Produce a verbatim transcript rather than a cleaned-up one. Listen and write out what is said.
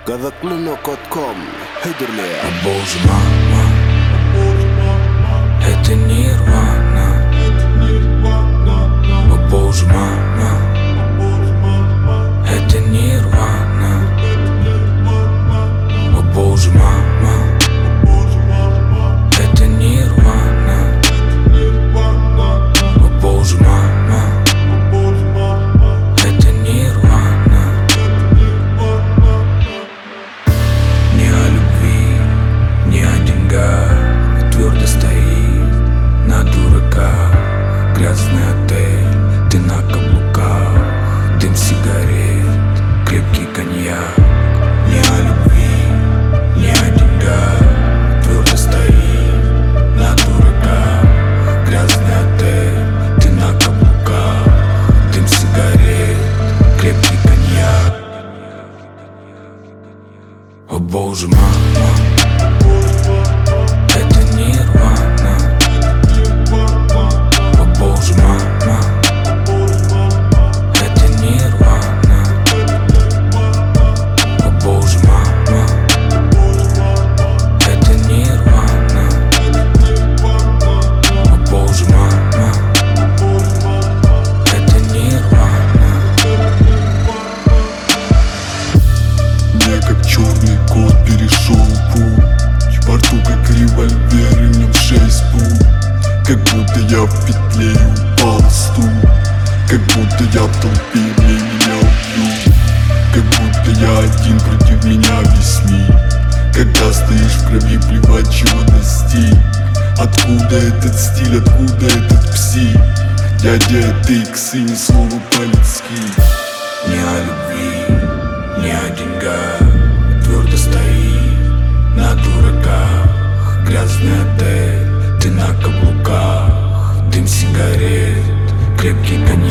Казаклинок точка ком. Хедерли. О боже, мама, это нирвана. О боже, мама, это нирвана. О боже, мама, это нирвана. О боже, мама, это нирвана. Не о любви, не о деньгах, твердо стоит на дураках. Грязный отель, ты на каблуках, дым сигарет, крепкий коньяк. Не о любви, не о деньгах, твердо стоит на дураках. Грязный отель, ты на каблуках, дым сигарет, крепкий коньяк. О боже, мама, это нирвана. О боже, мама, это нирвана. О боже, мама, это нирвана. О боже, мама, это нирвана. Я как черный кот перешел путь, во рту как револьвер и в нем шесть пуль. Как будто я в петле и упал стул. Как будто я в толпе, мне меня убьют. Как будто я один против меня весь мир. Когда стоишь в крови, плевать чего достиг. Откуда этот стиль, откуда этот псих? Дядя Тыкс и ни слова по-людски. Не о любви, не о деньгах, твердо стоит на дураках. Грязный отель, ты на каблуках, дым сигарет, крепкий коньяк.